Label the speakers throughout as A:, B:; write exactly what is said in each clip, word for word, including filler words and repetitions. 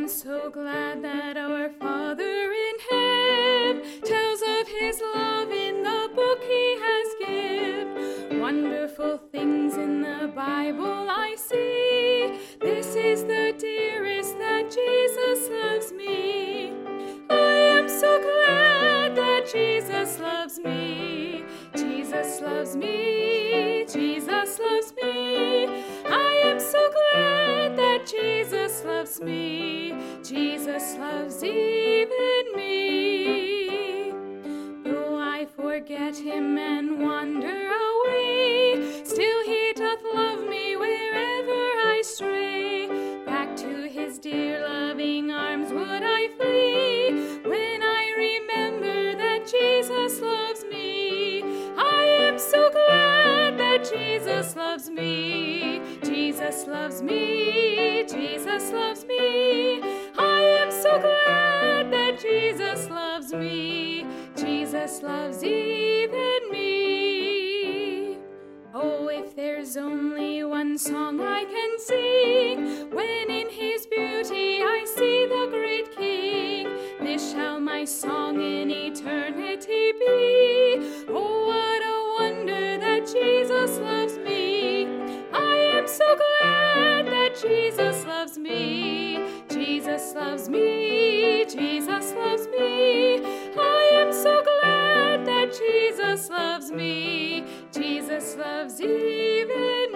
A: so glad that our Father in heaven tells of his love in the book he has given. Wonderful things in the Bible I see. This is the dearest that Jesus loves me. I am so glad that Jesus loves me. Jesus loves me. Jesus loves me. I am so glad that Jesus loves me. Jesus loves even me. Though I forget him and wander away, still he doth love me wherever I stray. Back to his dear loving arms would I flee, when I remember that Jesus loves me. I am so glad that Jesus loves me. Jesus loves me. Jesus loves me. I am so glad that Jesus loves me. Jesus loves even me. Oh, if there's only one song I can sing, when in his beauty I see the great King, this shall my song in eternity be. Oh, what a wonder that Jesus loves me. I am so glad that Jesus loves me. Jesus loves me. Jesus loves me. I am so glad that Jesus loves me. Jesus loves even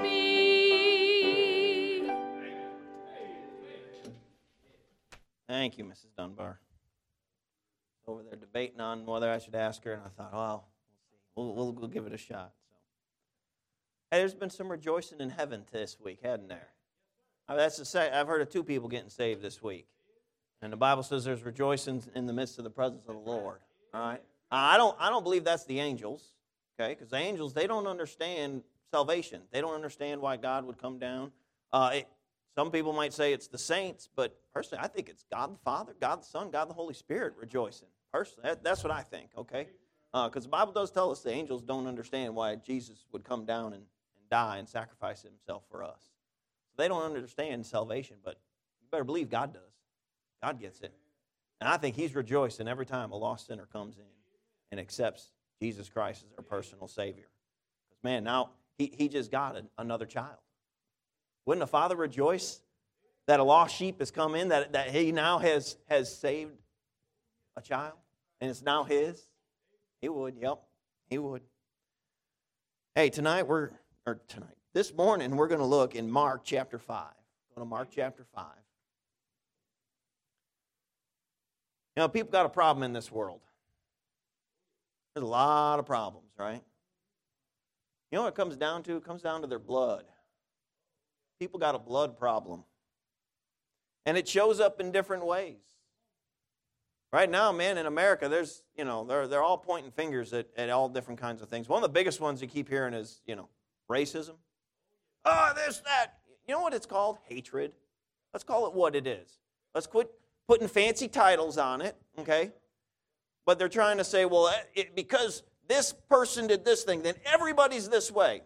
A: me.
B: Thank you, Missus Dunbar. Over there debating on whether I should ask her, and I thought, well, we'll see. We'll, we'll, we'll give it a shot. So, hey, there's been some rejoicing in heaven this week, hadn't there? I mean, that's the say, I've heard of two people getting saved this week. And the Bible says there's rejoicing in the midst of the presence of the Lord. All right? I don't, I don't believe that's the angels, okay? Because the angels, they don't understand salvation. They don't understand why God would come down. Uh, it, some people might say it's the saints, but personally, I think it's God the Father, God the Son, God the Holy Spirit rejoicing. Personally, that, that's what I think, okay? Because uh, the Bible does tell us the angels don't understand why Jesus would come down and, and die and sacrifice himself for us. So they don't understand salvation, but you better believe God does. God gets it. And I think he's rejoicing every time a lost sinner comes in and accepts Jesus Christ as their personal Savior. Because, man, now he, he just got a, another child. Wouldn't a father rejoice that a lost sheep has come in, that, that he now has, has saved a child, and it's now his? He would, yep, he would. Hey, tonight we're, or tonight, this morning we're going to look in Mark chapter five. Go to Mark chapter five. You know, people got a problem in this world. There's a lot of problems, right? You know what it comes down to? It comes down to their blood. People got a blood problem. And it shows up in different ways. Right now, man, in America, there's, you know, they're, they're all pointing fingers at, at all different kinds of things. One of the biggest ones you keep hearing is, you know, racism. Oh, this, that. You know what it's called? Hatred. Let's call it what it is. Let's quit putting fancy titles on it, okay? But they're trying to say, well, it, because this person did this thing, then everybody's this way.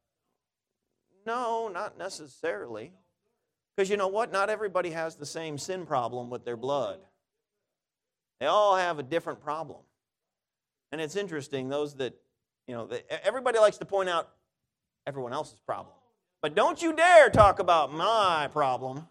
B: No, not necessarily. Because you know what? Not everybody has the same sin problem with their blood. They all have a different problem. And it's interesting, those that, you know, they, everybody likes to point out everyone else's problem. But don't you dare talk about my problem.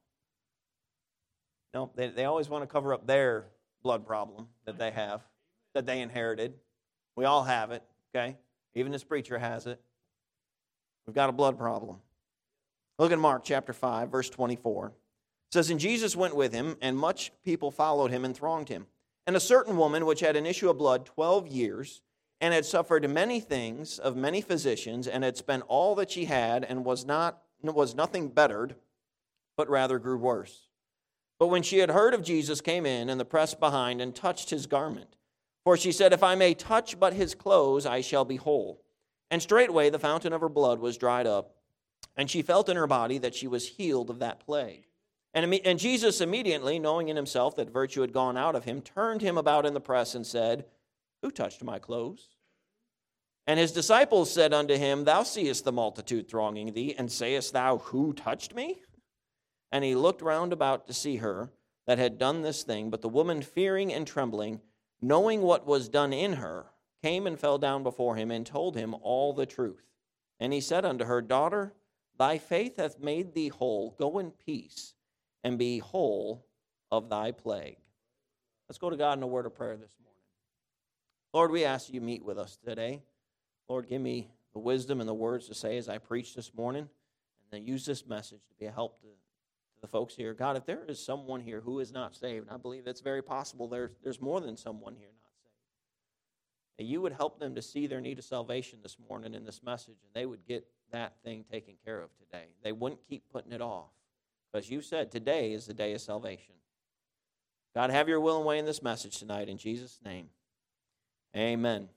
B: No, they, they always want to cover up their blood problem that they have, that they inherited. We all have it, okay? Even this preacher has it. We've got a blood problem. Look at Mark chapter five, verse twenty-four. It says, And Jesus went with him, and much people followed him and thronged him. And a certain woman which had an issue of blood twelve years, and had suffered many things of many physicians, and had spent all that she had, and was not was nothing bettered, but rather grew worse. But when she had heard of Jesus, came in, and the press behind, and touched his garment. For she said, If I may touch but his clothes, I shall be whole. And straightway the fountain of her blood was dried up, and she felt in her body that she was healed of that plague. And, and Jesus immediately, knowing in himself that virtue had gone out of him, turned him about in the press and said, Who touched my clothes? And his disciples said unto him, Thou seest the multitude thronging thee, and sayest thou, Who touched me? And he looked round about to see her. that had done this thing. But the woman, fearing and trembling, knowing what was done in her, came and fell down before him and told him all the truth. And he said unto her, Daughter, thy faith hath made thee whole. Go in peace and be whole of thy plague. Let's go to God in a word of prayer this morning. Lord, we ask you meet with us today. Lord, give me the wisdom and the words to say as I preach this morning, and then use this message to be a help to, to the folks here. God, if there is someone here who is not saved, and I believe it's very possible there's, there's more than someone here not saved, that you would help them to see their need of salvation this morning in this message, and they would get that thing taken care of today. They wouldn't keep putting it off, because you said today is the day of salvation. God, have your will and way in this message tonight, in Jesus' name. Amen.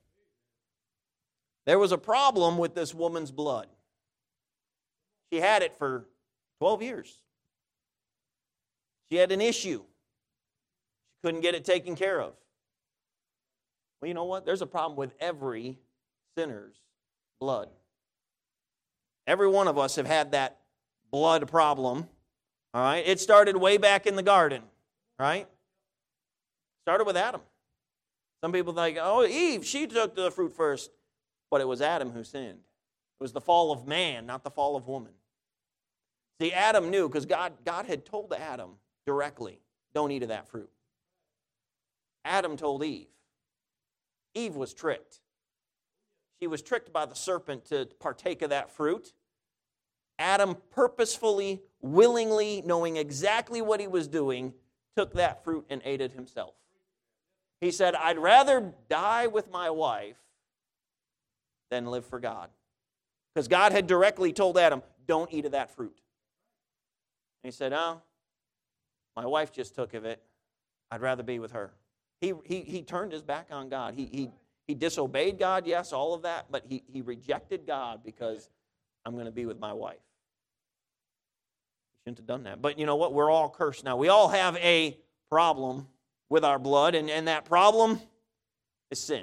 B: There was a problem with this woman's blood. She had it for twelve years. She had an issue. She couldn't get it taken care of. Well, you know what? There's a problem with every sinner's blood. Every one of us have had that blood problem. All right? It started way back in the garden. Right? Started with Adam. Some people think, oh, Eve, she took the fruit first. But it was Adam who sinned. It was the fall of man, not the fall of woman. See, Adam knew, because God, God had told Adam directly, don't eat of that fruit. Adam told Eve. Eve was tricked. She was tricked by the serpent to partake of that fruit. Adam purposefully, willingly, knowing exactly what he was doing, took that fruit and ate it himself. He said, I'd rather die with my wife than live for God. Because God had directly told Adam, don't eat of that fruit. And he said, oh, my wife just took of it. I'd rather be with her. He, he, he turned his back on God. He, he, he disobeyed God, yes, all of that, but he, he rejected God because I'm going to be with my wife. He shouldn't have done that. But you know what? We're all cursed now. We all have a problem with our blood, and, and that problem is sin.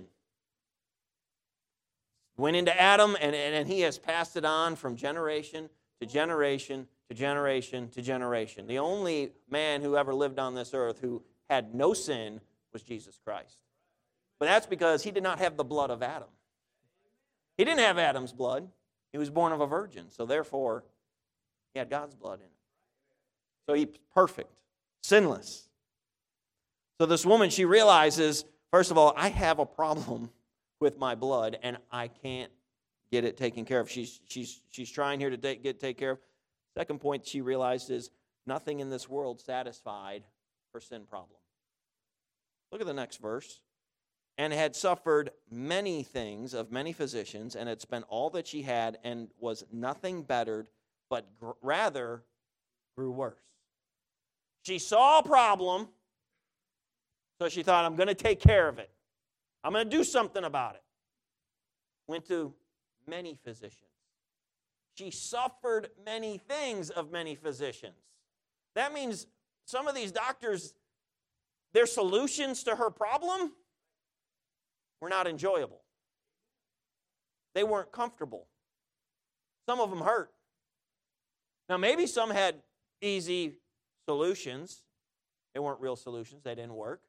B: Went into Adam, and, and, and he has passed it on from generation to generation to generation to generation. The only man who ever lived on this earth who had no sin was Jesus Christ. But that's because he did not have the blood of Adam. He didn't have Adam's blood. He was born of a virgin, so therefore he had God's blood in him. So he's perfect, sinless. So this woman, she realizes, first of all, I have a problem with my blood, and I can't get it taken care of. She's, she's, she's trying here to take, get take care of. Second point she realized is nothing in this world satisfied her sin problem. Look at the next verse. And had suffered many things of many physicians, and had spent all that she had, and was nothing bettered, but gr- rather grew worse. She saw a problem, so she thought, I'm going to take care of it. I'm going to do something about it. Went to many physicians. She suffered many things of many physicians. That means some of these doctors, their solutions to her problem were not enjoyable. They weren't comfortable. Some of them hurt. Now, maybe some had easy solutions. They weren't real solutions. They didn't work.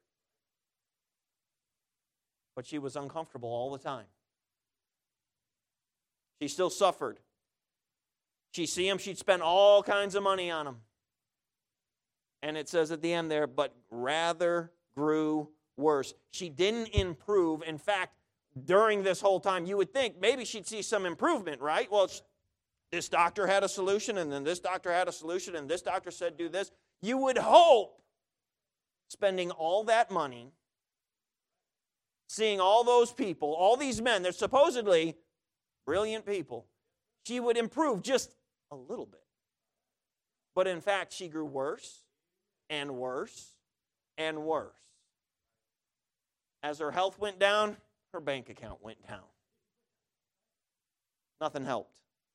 B: But she was uncomfortable all the time. She still suffered. She'd see him, she'd spend all kinds of money on him. And it says at the end there, but rather grew worse. She didn't improve. In fact, during this whole time, you would think maybe she'd see some improvement, right? Well, this doctor had a solution, and then this doctor had a solution, and this doctor said do this. You would hope, spending all that money, seeing all those people, all these men, they're supposedly brilliant people, she would improve just a little bit. But in fact, she grew worse and worse and worse. As her health went down, her bank account went down. Nothing helped.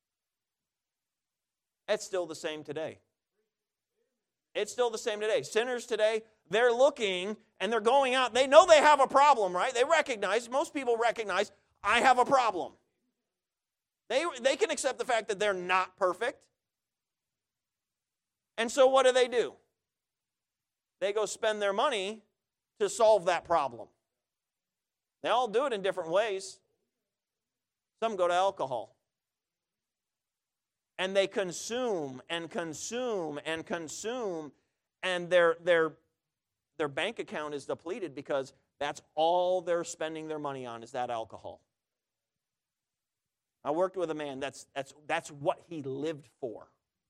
B: It's still the same today. It's still the same today. Sinners today, they're looking and they're going out. They know they have a problem, right? They recognize, most people recognize, I have a problem. They, they can accept the fact that they're not perfect. And so what do they do? they go spend their money to solve that problem. They all do it in different ways. Some go to alcohol. And they consume and consume and consume, and their, their, their bank account is depleted because that's all they're spending their money on is that alcohol. I worked with a man, that's, that's, that's what he lived for.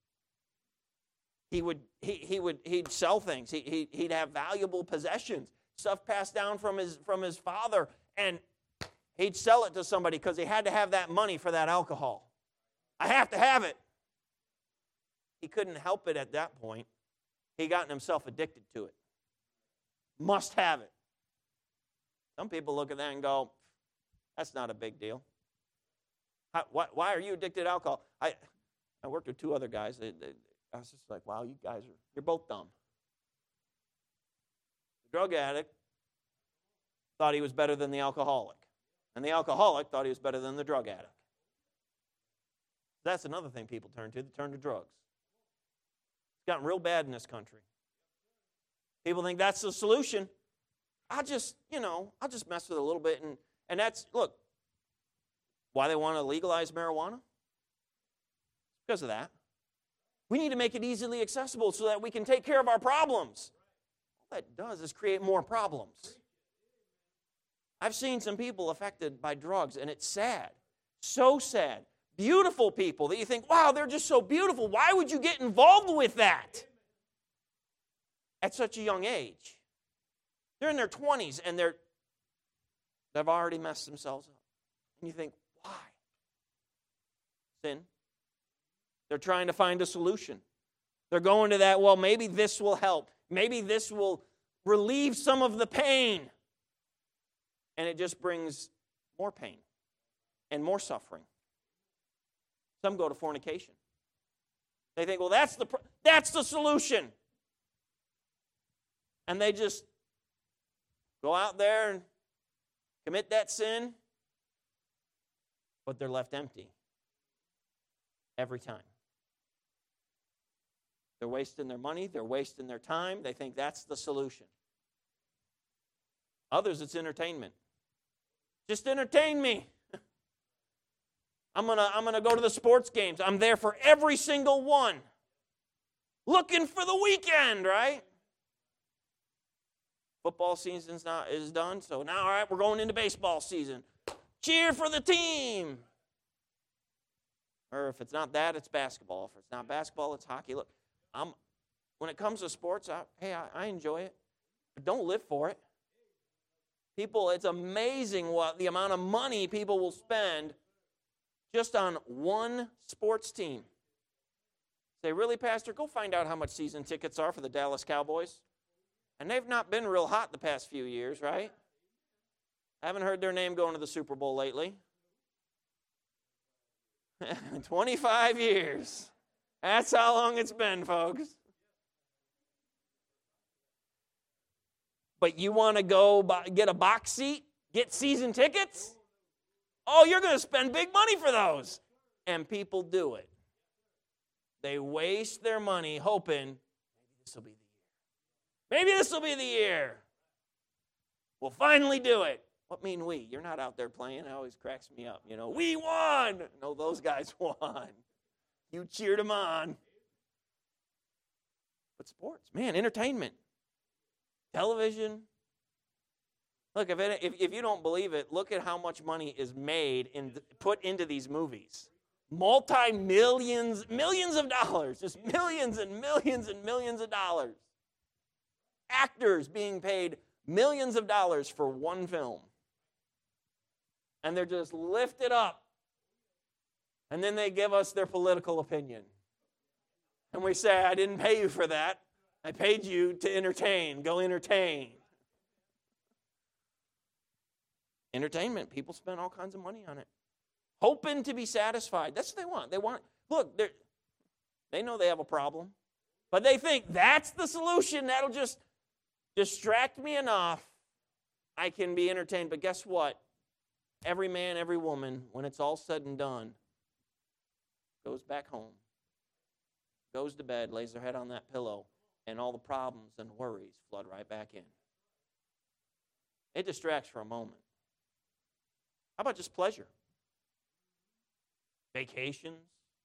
B: He would, he, he would, he'd sell things. He, he, he'd have valuable possessions, stuff passed down from his, from his father, and he'd sell it to somebody because he had to have that money for that alcohol. I have to have it. He couldn't help it at that point. He gotten himself addicted to it. Must have it. Some people look at that and go, that's not a big deal. How, why, why are you addicted to alcohol? I, I worked with two other guys. They, they, I was just like, wow, you guys are, you're both dumb. The drug addict thought he was better than the alcoholic. And the alcoholic thought he was better than the drug addict. That's another thing people turn to. They turn to drugs. It's gotten real bad in this country. People think that's the solution. I'll just, you know, I'll just mess with it a little bit. And, and that's, look, why they want to legalize marijuana? Because of that. We need to make it easily accessible so that we can take care of our problems. All that does is create more problems. I've seen some people affected by drugs, and it's sad. So sad. Beautiful people that you think, wow, they're just so beautiful. Why would you get involved with that at such a young age? They're in their twenties, and they're, they've already messed themselves up. And you think, why? Sin. They're trying to find a solution. They're going to that, well, maybe this will help. Maybe this will relieve some of the pain. And it just brings more pain and more suffering. Some go to fornication. They think, well, that's the, that's the solution. And they just go out there and commit that sin, but they're left empty every time. They're wasting their money. They're wasting their time. They think that's the solution. Others, it's entertainment. Just entertain me. I'm going to I'm gonna go to the sports games. I'm there for every single one. Looking for the weekend, right? Football season's not is done, so now, all right, we're going into baseball season. Cheer for the team. Or if it's not that, it's basketball. If it's not basketball, it's hockey. Look, I'm, when it comes to sports, I, hey, I, I enjoy it. But don't live for it. People, it's amazing what the amount of money people will spend just on one sports team. Say, really, Pastor? Go find out how much season tickets are for the Dallas Cowboys. And they've not been real hot the past few years, right? I haven't heard their name going to the Super Bowl lately. twenty-five years. That's how long it's been, folks. But you want to go buy, get a box seat, get season tickets? Oh, you're going to spend big money for those. And people do it. They waste their money hoping, maybe this will be the year. Maybe this will be the year. We'll finally do it. What mean we? You're not out there playing. It always cracks me up. You know, we won. No, those guys won. You cheered them on. But sports, man, entertainment. Television. Look, if, it, if if you don't believe it, look at how much money is made and put into these movies. Multi-millions, millions of dollars. Just millions and millions and millions of dollars. Actors being paid millions of dollars for one film. And they're just lifted up. And then they give us their political opinion. And we say, I didn't pay you for that. I paid you to entertain. Go entertain. Entertainment. People spend all kinds of money on it. Hoping to be satisfied. That's what they want. They want, look, they know they have a problem. But they think that's the solution. That'll just distract me enough. I can be entertained. But guess what? Every man, every woman, when it's all said and done, goes back home, goes to bed, lays their head on that pillow, and all the problems and worries flood right back in. It distracts for a moment. How about just pleasure? Vacations.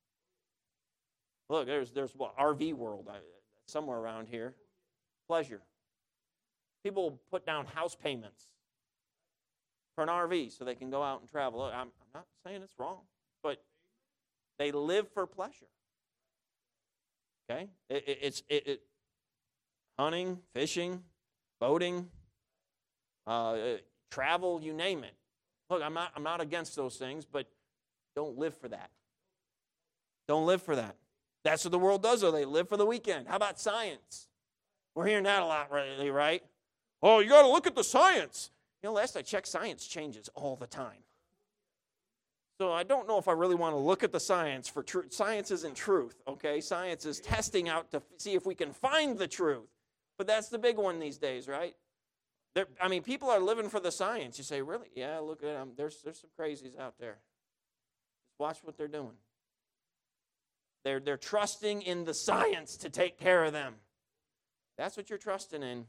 B: Look, there's there's what R V World somewhere around here. Pleasure. People put down house payments for an R V so they can go out and travel. Look, I'm, I'm not saying it's wrong, but they live for pleasure. Okay, it, it, it's it, it hunting, fishing, boating, uh, travel, you name it. Look, I'm not I'm not against those things, but don't live for that. Don't live for that. That's what the world does, though. They live for the weekend. How about science? We're hearing that a lot lately, right? Oh, you got to look at the science. You know, last I checked, science changes all the time. So I don't know if I really want to look at the science for truth. Science isn't truth, okay? Science is testing out to see if we can find the truth. But that's the big one these days, right? There, I mean, people are living for the science. You say, really? Yeah, look at them. There's, there's some crazies out there. Just watch what they're doing. They're, they're trusting in the science to take care of them. That's what you're trusting in.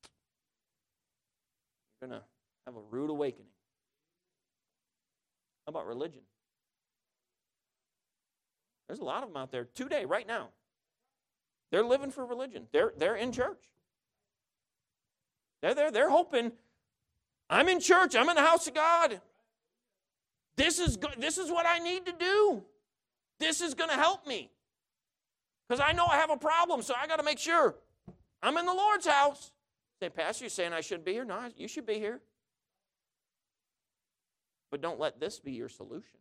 B: You're going to have a rude awakening. How about religion? There's a lot of them out there today, right now. They're living for religion. They're, they're in church. They're there. They're hoping, I'm in church. I'm in the house of God. This is, this is what I need to do. This is going to help me. Because I know I have a problem, so I got to make sure I'm in the Lord's house. Say, Pastor, you're saying I shouldn't be here? No, you should be here. But don't let this be your solution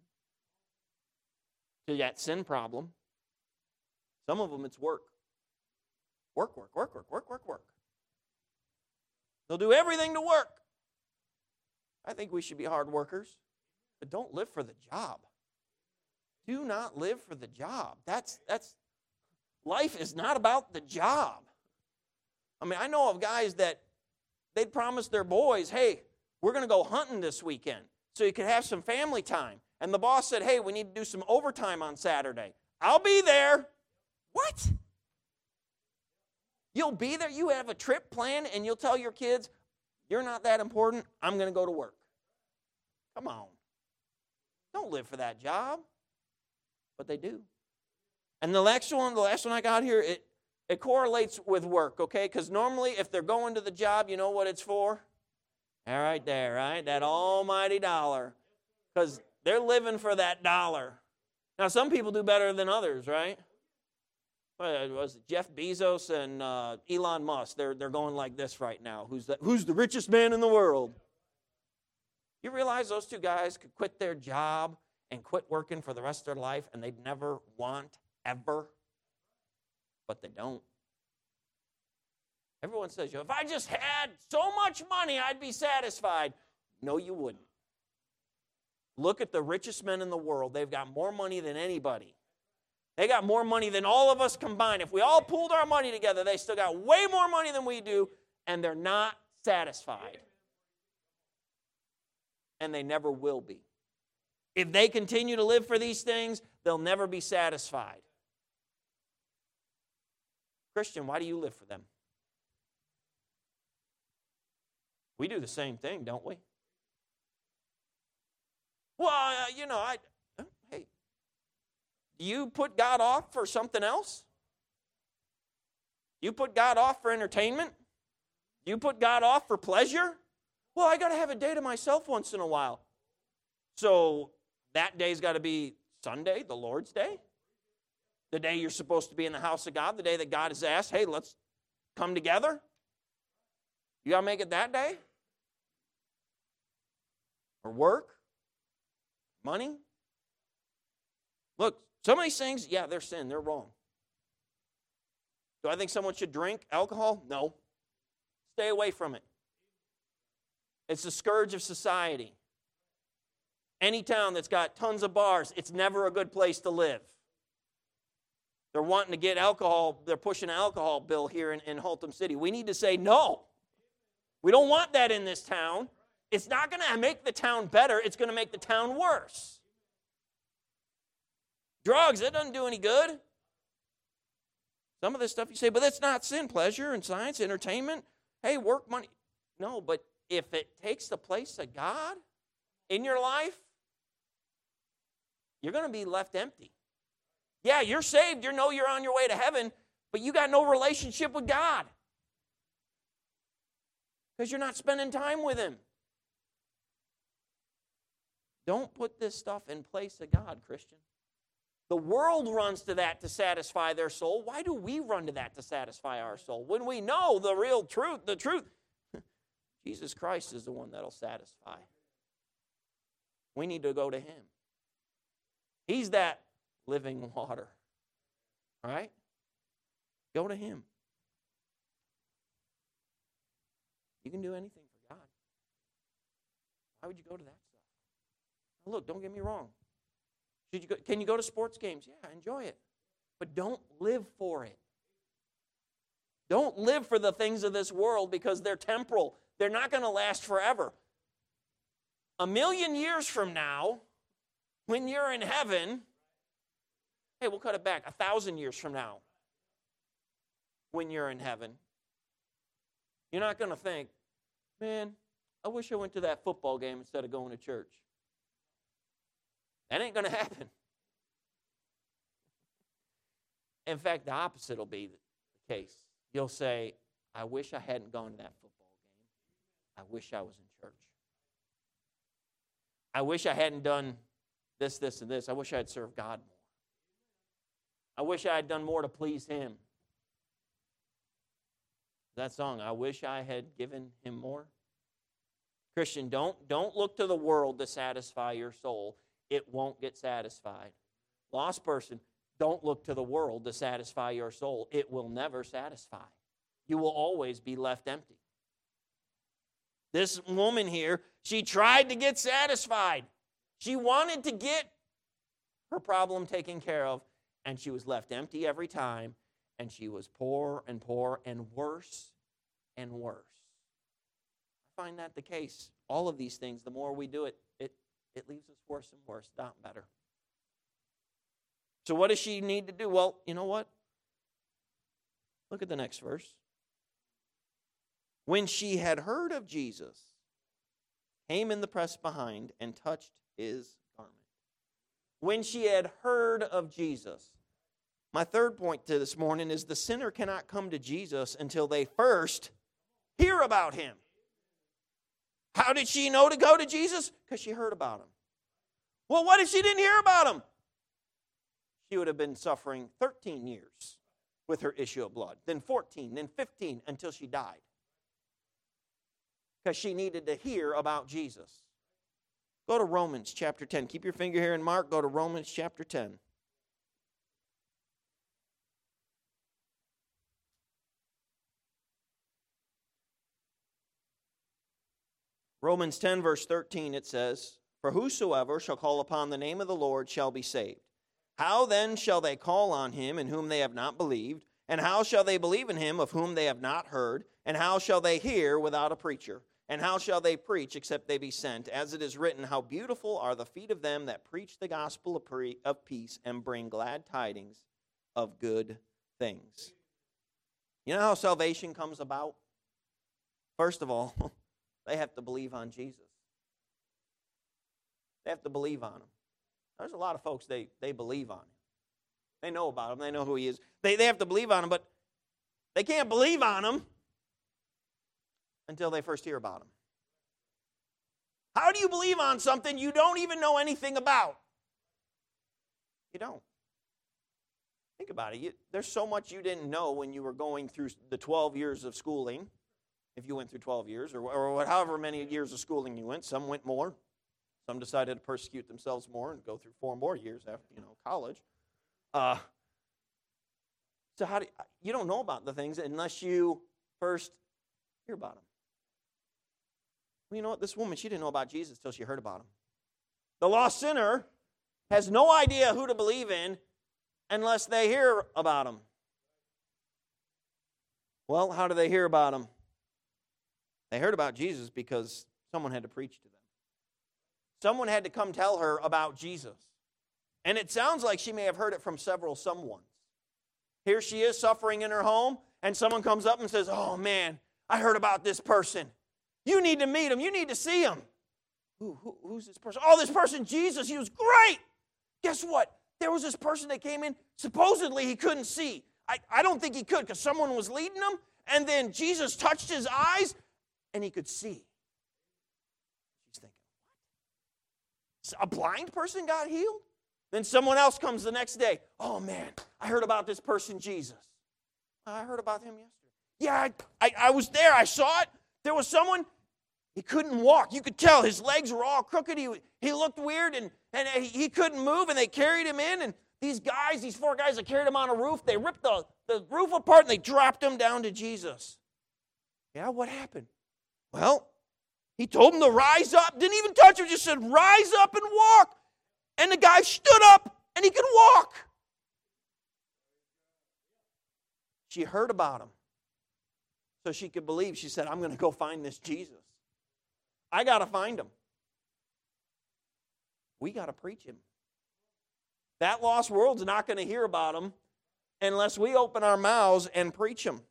B: to that sin problem. Some of them, it's work. Work, work, work, work, work, work, work. They'll do everything to work. I think we should be hard workers, but don't live for the job. Do not live for the job. That's, that's, life is not about the job. I mean, I know of guys that they'd promise their boys, hey, we're going to go hunting this weekend so you could have some family time. And the boss said, hey, we need to do some overtime on Saturday. I'll be there. What? You'll be there? You have a trip planned and you'll tell your kids, you're not that important, I'm going to go to work. Come on. Don't live for that job. But they do. And the next one, the last one I got here, it, it correlates with work, okay? Because normally if they're going to the job, you know what it's for? All right there, right? That almighty dollar. Because they're living for that dollar. Now, some people do better than others, right? Well, it was Jeff Bezos and uh, Elon Musk. They're, they're going like this right now. Who's the, who's the richest man in the world? You realize those two guys could quit their job and quit working for the rest of their life, and they'd never want, ever, but they don't. Everyone says, if I just had so much money, I'd be satisfied. No, you wouldn't. Look at the richest men in the world. They've got more money than anybody. They got more money than all of us combined. If we all pooled our money together, they still got way more money than we do, and they're not satisfied. And they never will be. If they continue to live for these things, they'll never be satisfied. Christian, why do you live for them? We do the same thing, don't we? Well, uh, you know, I, hey, do you put God off for something else? You put God off for entertainment? You put God off for pleasure? Well, I got to have a day to myself once in a while. So that day's got to be Sunday, the Lord's day. The day you're supposed to be in the house of God, the day that God has asked, hey, let's come together. You got to make it that day? Or work? Money? Look, some of these things, yeah, they're sin. They're wrong. Do I think someone should drink alcohol? No. Stay away from it. It's the scourge of society. Any town that's got tons of bars, it's never a good place to live. They're wanting to get alcohol, they're pushing an alcohol bill here in, in Haltom City. We need to say no. We don't want that in this town. It's not going to make the town better, it's going to make the town worse. Some of this stuff you say, but that's not sin, pleasure and science, entertainment. Hey, work, money. No, but if it takes the place of God in your life, you're going to be left empty. Yeah, you're saved. You know you're on your way to heaven, but you got no relationship with God because you're not spending time with Him. Don't put this stuff in place of God, Christian. The world runs to that to satisfy their soul. Why do we run to that to satisfy our soul? When we know the real truth, the truth, Jesus Christ is the one that'll satisfy. We need to go to Him. He's that living water. All right? Go to Him. You can do anything for God. Why would you go to that stuff? Now look, don't get me wrong. Should you go, can you go to sports games? Yeah, enjoy it. But don't live for it. Don't live for the things of this world because they're temporal. They're not going to last forever. A million years from now, when you're in heaven, hey, we'll cut it back. A thousand years from now, when you're in heaven, you're not going to think, man, I wish I went to that football game instead of going to church. That ain't going to happen. In fact, the opposite will be the case. You'll say, I wish I hadn't gone to that football game. I wish I was in church. I wish I hadn't done this, this, and this. I wish I had served God more. I wish I had done more to please Him. That song, I wish I had given Him more. Christian, don't, don't look to the world to satisfy your soul. It won't get satisfied. Lost person, don't look to the world to satisfy your soul. It will never satisfy. You will always be left empty. This woman here, she tried to get satisfied. She wanted to get her problem taken care of, and she was left empty every time, and she was poor and poor and worse and worse. I find that the case. All of these things, the more we do it, it, it leaves us worse and worse, not better. So what does she need to do? Well, you know what? Look at the next verse. When she had heard of Jesus, came in the press behind and touched His garment. When she had heard of Jesus. My third point to this morning is the sinner cannot come to Jesus until they first hear about Him. How did she know to go to Jesus? Because she heard about Him. Well, what if she didn't hear about Him? She would have been suffering thirteen years with her issue of blood, then fourteen, then fifteen, until she died. Because she needed to hear about Jesus. Go to Romans chapter ten. Keep your finger here in Mark. Go to Romans chapter ten. Romans ten, verse thirteen, it says, For whosoever shall call upon the name of the Lord shall be saved. How then shall they call on Him in whom they have not believed? And how shall they believe in Him of whom they have not heard? And how shall they hear without a preacher? And how shall they preach except they be sent? As it is written, How beautiful are the feet of them that preach the gospel of, pre- of peace and bring glad tidings of good things. You know how salvation comes about? First of all, they have to believe on Jesus. They have to believe on Him. There's a lot of folks, they, they believe on Him. They know about Him. They know who He is. They, they have to believe on Him, but they can't believe on Him until they first hear about Him. How do you believe on something you don't even know anything about? You don't. Think about it. You, there's so much you didn't know when you were going through the twelve years of schooling, if you went through twelve years, or, or however many years of schooling you went. Some went more. Some decided to persecute themselves more and go through four more years after, you know, college. Uh, so how do you, you don't know about the things unless you first hear about them. Well, you know what? This woman, she didn't know about Jesus until she heard about Him. The lost sinner has no idea who to believe in unless they hear about Him. Well, how do they hear about Him? They heard about Jesus because someone had to preach to them. Someone had to come tell her about Jesus. And it sounds like she may have heard it from several someones. Here she is suffering in her home, and someone comes up and says, oh man, I heard about this person. You need to meet him. You need to see him. Who, who, who's this person? Oh, this person, Jesus, he was great. Guess what? There was this person that came in. Supposedly he couldn't see. I, I don't think he could because someone was leading him. And then Jesus touched his eyes and he could see. She's thinking, what? A blind person got healed? Then someone else comes the next day. Oh man, I heard about this person, Jesus. I heard about him yesterday. Yeah, I, I, I was there. I saw it. There was someone, he couldn't walk. You could tell his legs were all crooked. He, he looked weird, and, and he couldn't move, and they carried him in. And these guys, these four guys that carried him on a roof, they ripped the, the roof apart, and they dropped him down to Jesus. Yeah, what happened? Well, he told him to rise up. Didn't even touch him, just said, rise up and walk. And the guy stood up, and he could walk. She heard about him. So she could believe. She said, I'm going to go find this Jesus. I got to find him. We got to preach him. That lost world's not going to hear about him unless we open our mouths and preach him.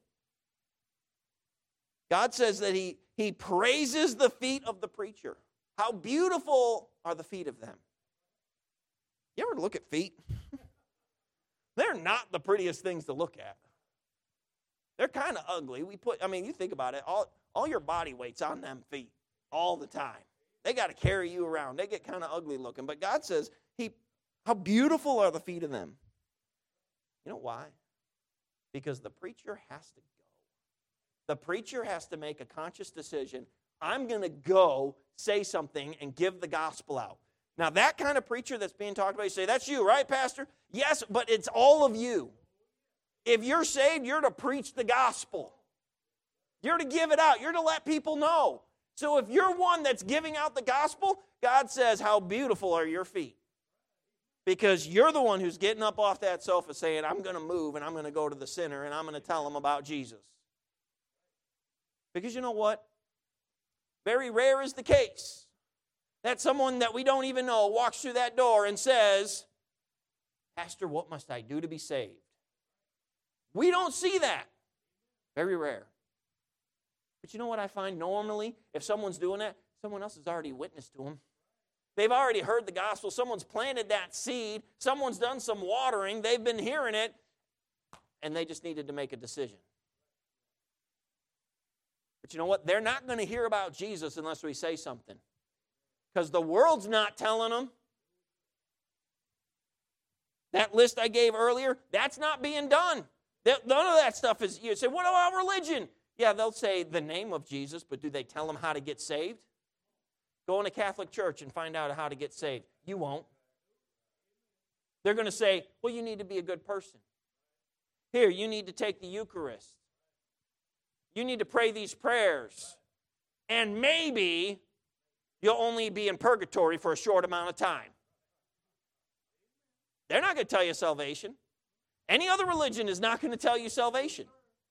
B: God says that he, he praises the feet of the preacher. How beautiful are the feet of them. You ever look at feet? They're not the prettiest things to look at. They're kind of ugly. We put, I mean, you think about it, all, all your body weight's on them feet all the time. They got to carry you around. They get kind of ugly looking. But God says, He, how beautiful are the feet of them. You know why? Because the preacher has to go. The preacher has to make a conscious decision. I'm going to go say something and give the gospel out. Now, that kind of preacher that's being talked about, you say, that's you, right, Pastor? Yes, but it's all of you. If you're saved, you're to preach the gospel. You're to give it out. You're to let people know. So if you're one that's giving out the gospel, God says, how beautiful are your feet? Because you're the one who's getting up off that sofa saying, I'm going to move and I'm going to go to the sinner and I'm going to tell him about Jesus. Because you know what? Very rare is the case that someone that we don't even know walks through that door and says, Pastor, what must I do to be saved? We don't see that. Very rare. But you know what I find normally? If someone's doing that, someone else has already witnessed to them. They've already heard the gospel. Someone's planted that seed. Someone's done some watering. They've been hearing it. And they just needed to make a decision. But you know what? They're not going to hear about Jesus unless we say something. Because the world's not telling them. That list I gave earlier, that's not being done. None of that stuff is, you say, what about religion? Yeah, they'll say the name of Jesus, but do they tell them how to get saved? Go in a Catholic church and find out how to get saved. You won't. They're going to say, well, you need to be a good person. Here, you need to take the Eucharist. You need to pray these prayers. And maybe you'll only be in purgatory for a short amount of time. They're not going to tell you salvation. Any other religion is not going to tell you salvation.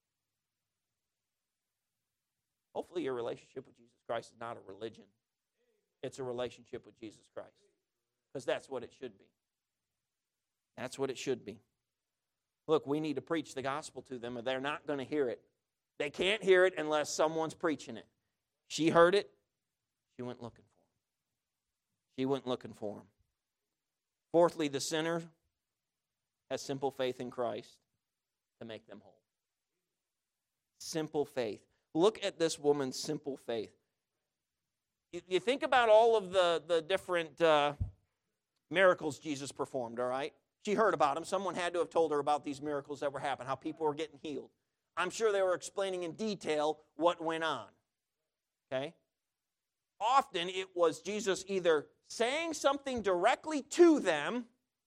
B: Hopefully your relationship with Jesus Christ is not a religion. It's a relationship with Jesus Christ. Because that's what it should be. That's what it should be. Look, we need to preach the gospel to them, or they're not going to hear it. They can't hear it unless someone's preaching it. She heard it. She went looking for him. She went looking for him. Fourthly, the sinner has simple faith in Christ to make them whole. Simple faith. Look at this woman's simple faith. You, you think about all of the, the different uh, miracles Jesus performed, all right? She heard about them. Someone had to have told her about these miracles that were happening, how people were getting healed. I'm sure they were explaining in detail what went on. Okay? Often it was Jesus either saying something directly to them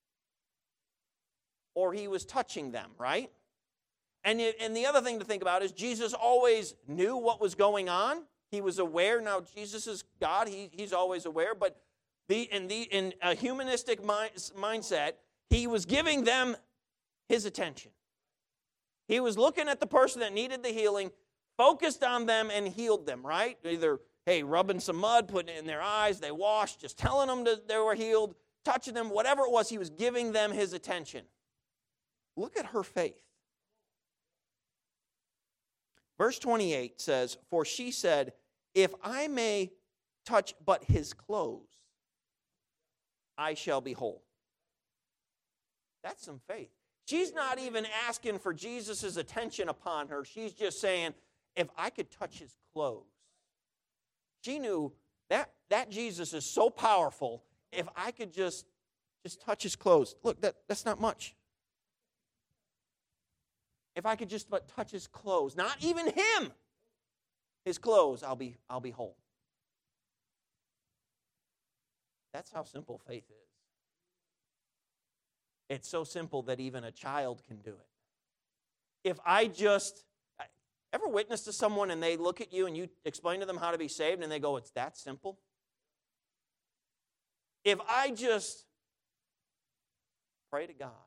B: or he was touching them, right? And, it, and the other thing to think about is Jesus always knew what was going on. He was aware. Now, Jesus is God. He, he's always aware. But the, in, the, in a humanistic mind, mindset, he was giving them his attention. He was looking at the person that needed the healing, focused on them, and healed them, right? Either, hey, rubbing some mud, putting it in their eyes, they washed, just telling them that they were healed, touching them, whatever it was, he was giving them his attention. Look at her faith. Verse twenty-eight says, "For she said, if I may touch but his clothes, I shall be whole." That's some faith. She's not even asking for Jesus' attention upon her. She's just saying, if I could touch his clothes. She knew that, that Jesus is so powerful, if I could just, just touch his clothes. Look, that, that's not much. If I could just but touch his clothes, not even him, his clothes, I'll be, I'll be whole. That's how simple faith is. It's so simple that even a child can do it. If I just, ever witness to someone and they look at you and you explain to them how to be saved and they go, it's that simple? If I just pray to God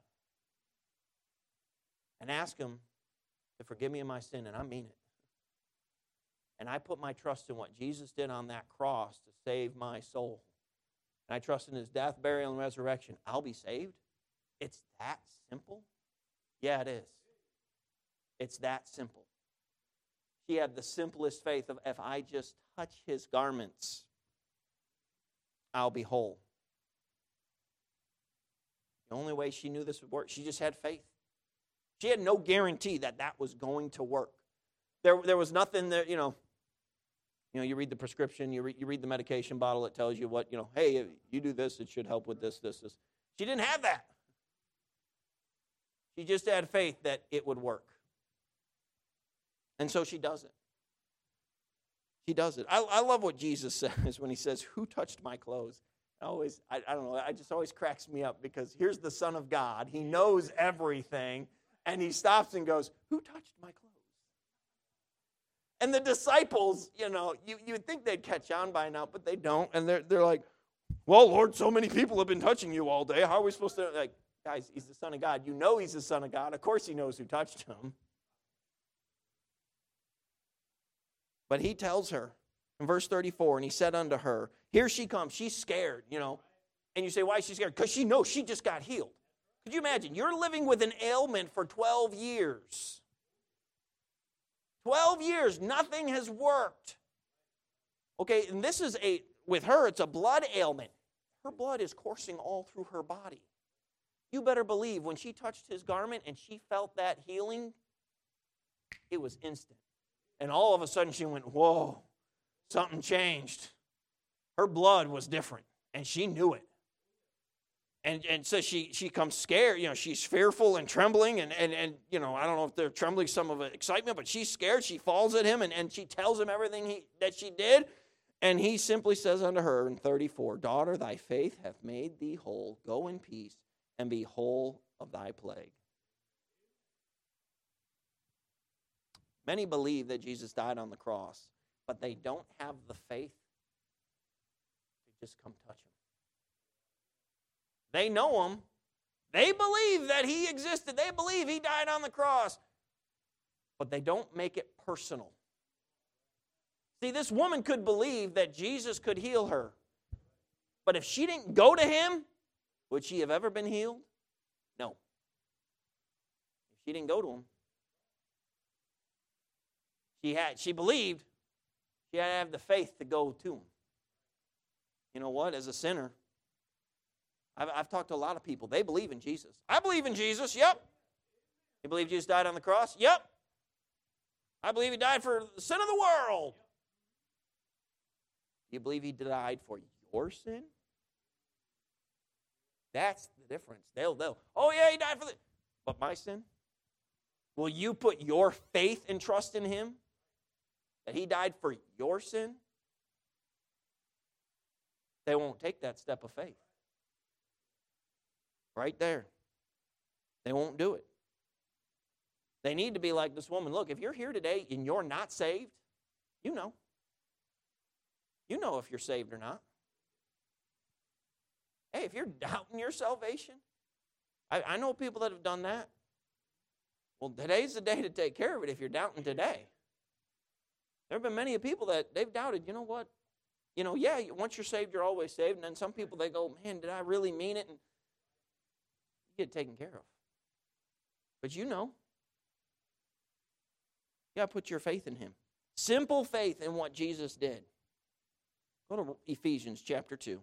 B: and ask him to forgive me of my sin, and I mean it, and I put my trust in what Jesus did on that cross to save my soul, and I trust in his death, burial, and resurrection, I'll be saved? It's that simple? Yeah, it is. It's that simple. She had the simplest faith of, if I just touch his garments, I'll be whole. The only way she knew this would work, she just had faith. She had no guarantee that that was going to work. There, there was nothing that, you know, you know, you read the prescription, you, re, you read the medication bottle, it tells you what, you know, hey, if you do this, it should help with this, this, this. She didn't have that. She just had faith that it would work. And so she does it. She does it. I, I love what Jesus says when he says, who touched my clothes? I always, I, I don't know, it just always cracks me up because here's the Son of God. He knows everything. And he stops and goes, who touched my clothes? And the disciples, you know, you, you would think they'd catch on by now, but they don't. And they're, they're like, well, Lord, so many people have been touching you all day. How are we supposed to, like, guys, he's the Son of God. You know he's the Son of God. Of course he knows who touched him. But he tells her in verse thirty-four, and he said unto her, here she comes. She's scared, you know. And you say, why is she scared? Because she knows she just got healed. Could you imagine? You're living with an ailment for twelve years. twelve years, nothing has worked. Okay, and this is a, with her, it's a blood ailment. Her blood is coursing all through her body. You better believe when she touched his garment and she felt that healing, it was instant. And all of a sudden she went, whoa, something changed. Her blood was different, and she knew it. And and so she she comes scared, you know, she's fearful and trembling, and, and, and you know, I don't know if they're trembling some of excitement, but she's scared. She falls at him, and, and she tells him everything he, that she did. And he simply says unto her in thirty-four, daughter, thy faith hath made thee whole. Go in peace, and be whole of thy plague. Many believe that Jesus died on the cross, but they don't have the faith to just come touch him. They know him. They believe that he existed. They believe he died on the cross. But they don't make it personal. See, this woman could believe that Jesus could heal her. But if she didn't go to him, would she have ever been healed? No. If she didn't go to him. She had, she believed she had to have the faith to go to him. You know what? As a sinner, I've, I've talked to a lot of people. They believe in Jesus. I believe in Jesus. Yep. You believe Jesus died on the cross? Yep. I believe he died for the sin of the world. You believe he died for your sin? That's the difference. They'll, they'll, oh yeah, he died for the, but my sin? Will you put your faith and trust in him? That he died for your sin? They won't take that step of faith. Right there. They won't do it. They need to be like this woman. Look, if you're here today and you're not saved, you know. You know if you're saved or not. Hey, if you're doubting your salvation, I, I know people that have done that. Well, today's the day to take care of it if you're doubting today. There have been many people that they've doubted, you know what? You know, yeah, once you're saved, you're always saved. And then some people, they go, man, did I really mean it? And you get taken care of. But you know. You got to put your faith in him. Simple faith in what Jesus did. Go to Ephesians chapter two.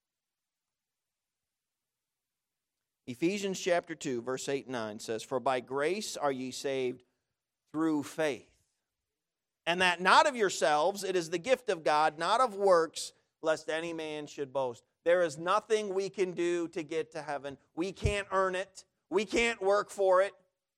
B: Ephesians chapter two, verse eight and nine says, "For by grace are ye saved through faith. And that not of yourselves, it is the gift of God, not of works, lest any man should boast." There is nothing we can do to get to heaven. We can't earn it. We can't work for it.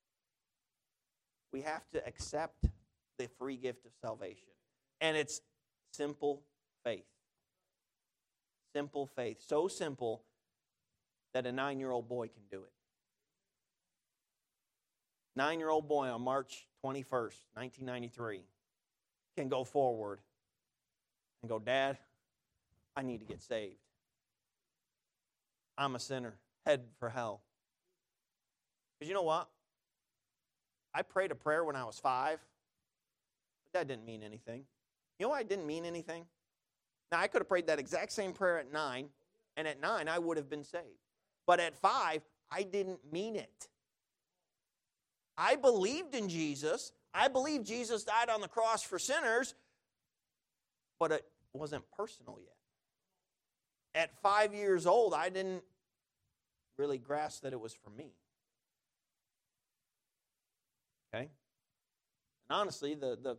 B: We have to accept the free gift of salvation. And it's simple faith. Simple faith. So simple that a nine-year-old boy can do it. Nine-year-old boy on March twenty-first, nineteen ninety-three, can go forward and go, "Dad, I need to get saved. I'm a sinner, headed for hell." Because you know what? I prayed a prayer when I was five, but that didn't mean anything. You know why it didn't mean anything? Now, I could have prayed that exact same prayer at nine, and at nine, I would have been saved. But at five, I didn't mean it. I believed in Jesus. I believed Jesus died on the cross for sinners, but it wasn't personal yet. At five years old, I didn't really grasp that it was for me. Okay? And honestly, the, the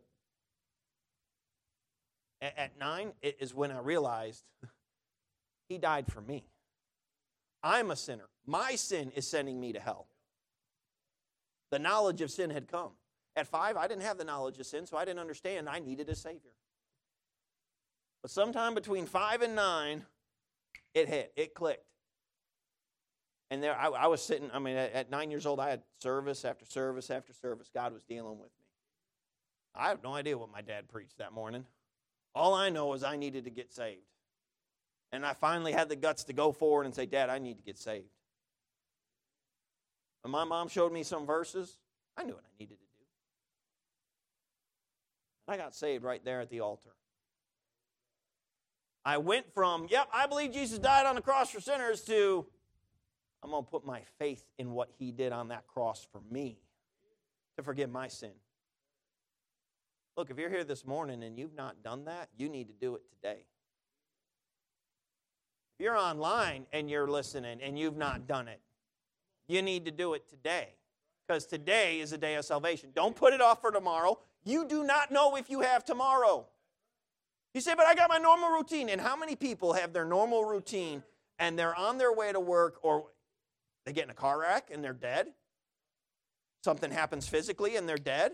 B: at, at nine it is when I realized he died for me. I'm a sinner. My sin is sending me to hell. The knowledge of sin had come. At five, I didn't have the knowledge of sin, so I didn't understand I needed a Savior. But sometime between five and nine, it hit. It clicked. And there, I, I was sitting, I mean, at, at nine years old, I had service after service after service. God was dealing with me. I have no idea what my dad preached that morning. All I know is I needed to get saved. And I finally had the guts to go forward and say, "Dad, I need to get saved." When my mom showed me some verses, I knew what I needed to do. I got saved right there at the altar. I went from, yep, I believe Jesus died on the cross for sinners, to I'm going to put my faith in what he did on that cross for me to forgive my sin. Look, if you're here this morning and you've not done that, you need to do it today. If you're online and you're listening and you've not done it, you need to do it today, because today is a day of salvation. Don't put it off for tomorrow. You do not know if you have tomorrow. You say, "But I got my normal routine." And how many people have their normal routine and they're on their way to work, or they get in a car wreck and they're dead? Something happens physically and they're dead?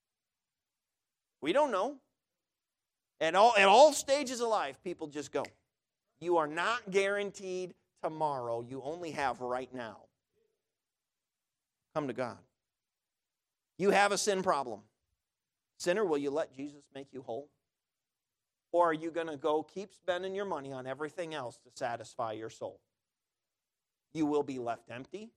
B: We don't know. At all, at all stages of life, people just go. You are not guaranteed tomorrow. You only have right now. Come to God. You have a sin problem. Sinner, will you let Jesus make you whole? Or are you going to go keep spending your money on everything else to satisfy your soul? You will be left empty.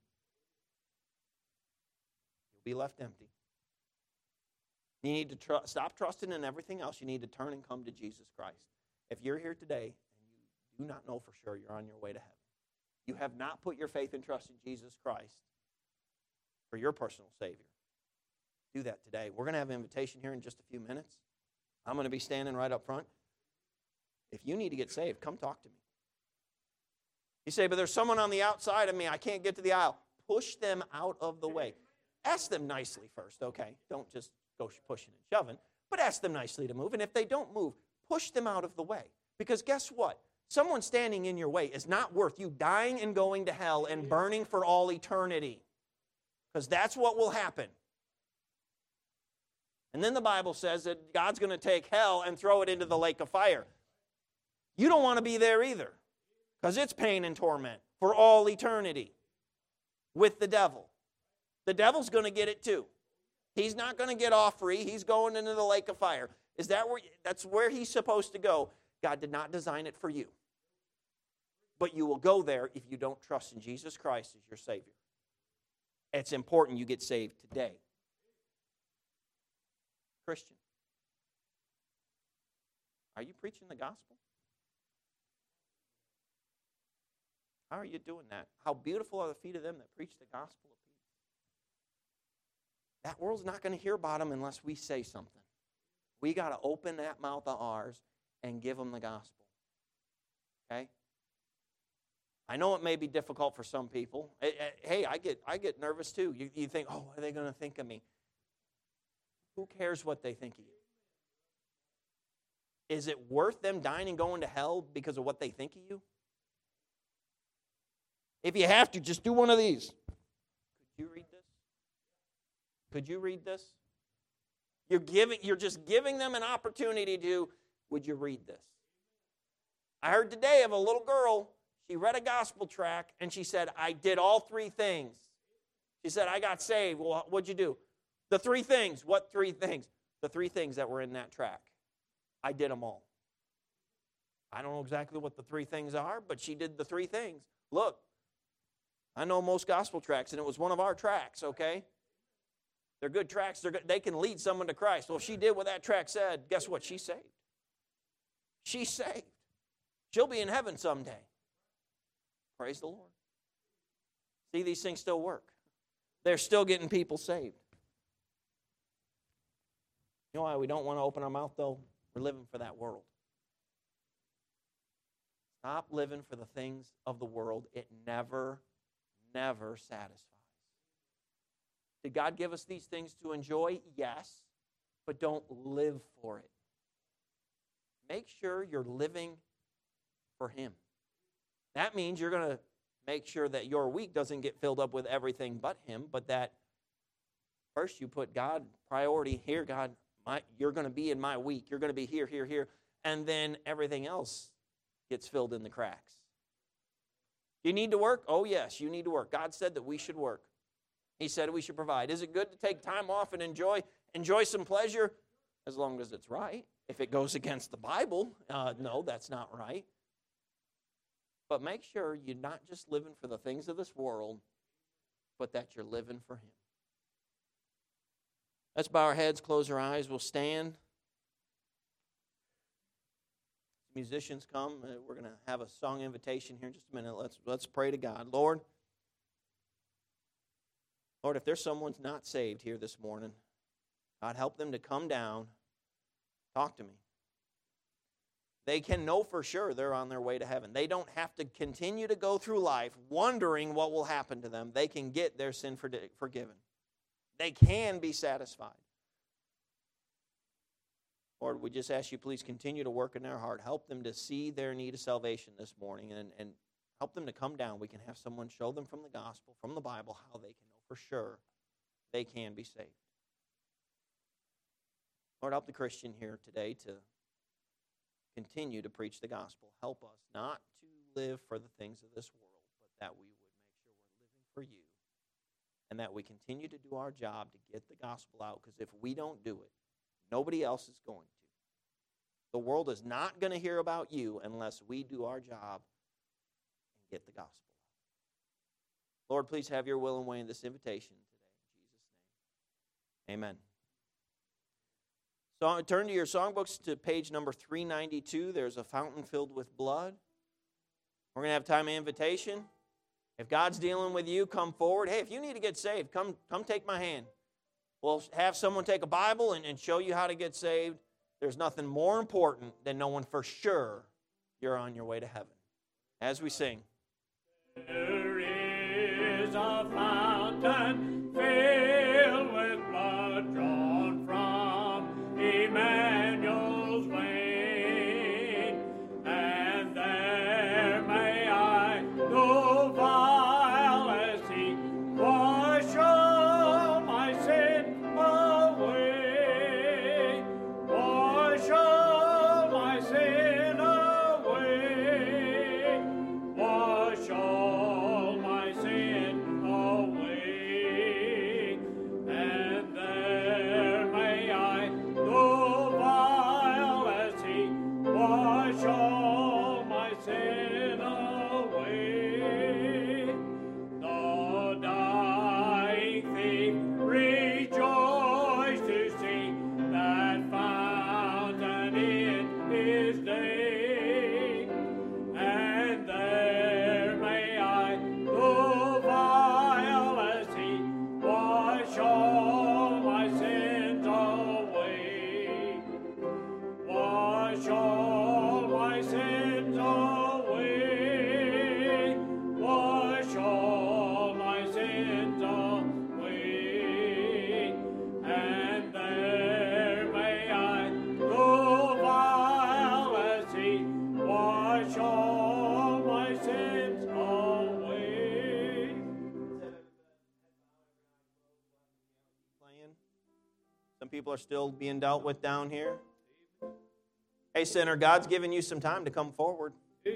B: You'll be left empty. You need to tr- stop trusting in everything else. You need to turn and come to Jesus Christ. If you're here today and you do not know for sure you're on your way to heaven, you have not put your faith and trust in Jesus Christ for your personal Savior, do that today. We're going to have an invitation here in just a few minutes. I'm going to be standing right up front. If you need to get saved, come talk to me. You say, "But there's someone on the outside of me. I can't get to the aisle." Push them out of the way. Ask them nicely first, okay? Don't just go pushing and shoving, but ask them nicely to move. And if they don't move, push them out of the way. Because guess what? Someone standing in your way is not worth you dying and going to hell and burning for all eternity. Because that's what will happen. And then the Bible says that God's going to take hell and throw it into the lake of fire. You don't want to be there either, because it's pain and torment for all eternity with the devil. The devil's going to get it too. He's not going to get off free. He's going into the lake of fire. Is that where? That's where he's supposed to go. God did not design it for you. But you will go there if you don't trust in Jesus Christ as your Savior. It's important you get saved today. Christian, are you preaching the gospel? How are you doing that? How beautiful are the feet of them that preach the gospel of peace. that world's not going to hear about them unless we say something. We got to open that mouth of ours and give them the gospel. Okay? I know it may be difficult for some people. Hey, I get I get nervous too. You, you think, oh, what are they going to think of me? Who cares what they think of you? Is it worth them dying and going to hell because of what they think of you? If you have to, just do one of these. Could you read this? Could you read this? You're giving, you're just giving them an opportunity to, would you read this? I heard today of a little girl, she read a gospel tract, and she said, I did all three things. She said, I got saved. Well, what'd you do? The three things. What three things? The three things that were in that tract. I did them all. I don't know exactly what the three things are, but she did the three things. Look, I know most gospel tracts, and it was one of our tracts, okay? They're good tracts. They're good. They can lead someone to Christ. Well, if she did what that tract said, guess what? She's saved. She's saved. She'll be in heaven someday. Praise the Lord. See, these things still work. They're still getting people saved. You know why we don't want to open our mouth, though? We're living for that world. Stop living for the things of the world. It never, never satisfies. Did God give us these things to enjoy? Yes, but don't live for it. Make sure you're living for Him. That means you're going to make sure that your week doesn't get filled up with everything but Him, but that first you put God priority here. God, my, you're going to be in my week. You're going to be here, here, here. And then everything else gets filled in the cracks. You need to work? Oh, yes, you need to work. God said that we should work. He said we should provide. Is it good to take time off and enjoy enjoy some pleasure? As long as it's right. If it goes against the Bible, uh, no, that's not right. But make sure you're not just living for the things of this world, but that you're living for Him. Let's bow our heads, close our eyes. We'll stand. Musicians come. Uh, we're going to have a song invitation here in just a minute. Let's, let's pray to God. Lord, Lord, if there's someone's not saved here this morning, God, help them to come down, talk to me. They can know for sure they're on their way to heaven. They don't have to continue to go through life wondering what will happen to them. They can get their sin forgiven. They can be satisfied. Lord, we just ask you, please continue to work in their heart. Help them to see their need of salvation this morning and, and help them to come down. We can have someone show them from the gospel, from the Bible, how they can know for sure they can be saved. Lord, help the Christian here today to continue to preach the gospel. Help us not to live for the things of this world, but that we would make sure we're living for you and that we continue to do our job to get the gospel out, because if we don't do it, nobody else is going to. The world is not going to hear about you unless we do our job and get the gospel out. Lord, please have your will and way in this invitation today. In Jesus' name, amen. So turn to your songbooks to page number three ninety-two. There's a fountain filled with blood. We're going to have time of invitation. If God's dealing with you, come forward. Hey, if you need to get saved, come, come take my hand. We'll have someone take a Bible and, and show you how to get saved. There's nothing more important than knowing for sure you're on your way to heaven. As we sing.
C: There is a fountain filled with blood drawn from Emmanuel's vein, and there may I go vile as he wash all my sin away, wash all my sin away, wash all my sin away.
B: people are still being dealt with down here. Hey, sinner, God's given you some time to come forward.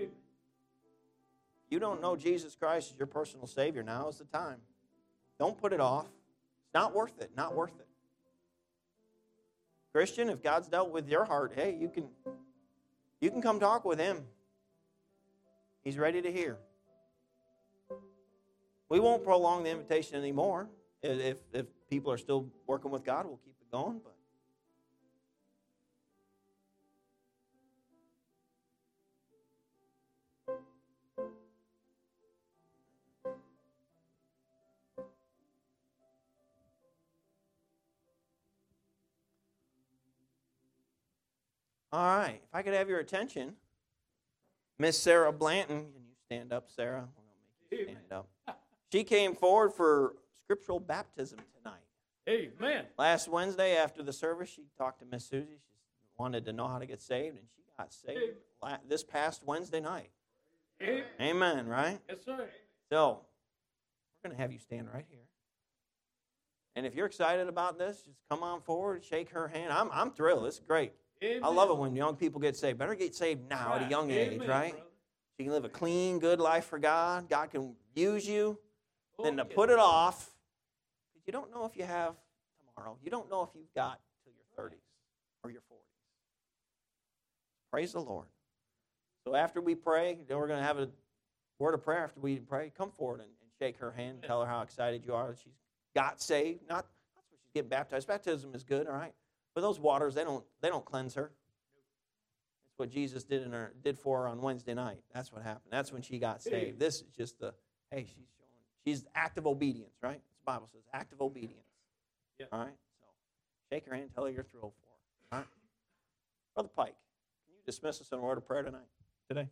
B: You don't know Jesus Christ as your personal Savior. Now is the time. Don't put it off. It's not worth it. Not worth it. Christian, if God's dealt with your heart, hey, you can, you can come talk with Him. He's ready to hear. We won't prolong the invitation anymore. If, if people are still working with God, we'll keep it going. But all right, if I could have your attention, Miss Sarah Blanton, can you stand up, Sarah? We're going to make you stand up. She came forward for scriptural baptism tonight.
C: Amen.
B: Last Wednesday after the service, she talked to Miss Susie. She wanted to know how to get saved, and she got saved la- this past Wednesday night.
C: Amen.
B: Amen, right?
C: Yes, sir.
B: So, we're going to have you stand right here. And if you're excited about this, just come on forward, shake her hand. I'm, I'm thrilled. It's great.
C: Amen.
B: I love it when young people get saved. Better get saved now at a young age,
C: Amen,
B: right?
C: brother.
B: So you can live a clean, good life for God. God can use you.
C: Oh,
B: Then to
C: yes.
B: put it off, because you don't know if you have tomorrow. You don't know if you've got till your thirties or your forties. Praise the Lord. So after we pray, then we're going to have a word of prayer after we pray. Come forward and, and shake her hand and tell her how excited you are that she's got saved. Not, not so she's getting baptized. Baptism is good, all right? But those waters, they don't they don't cleanse her. That's what Jesus did in her did for her on Wednesday night. That's what happened. That's when she got saved. This is just the, hey, she's showing, she's active obedience, right? The Bible says active obedience.
C: Yeah.
B: All right? So shake her hand, tell her you're thrilled for her. All right? Brother Pike, can you dismiss us in a word of prayer tonight?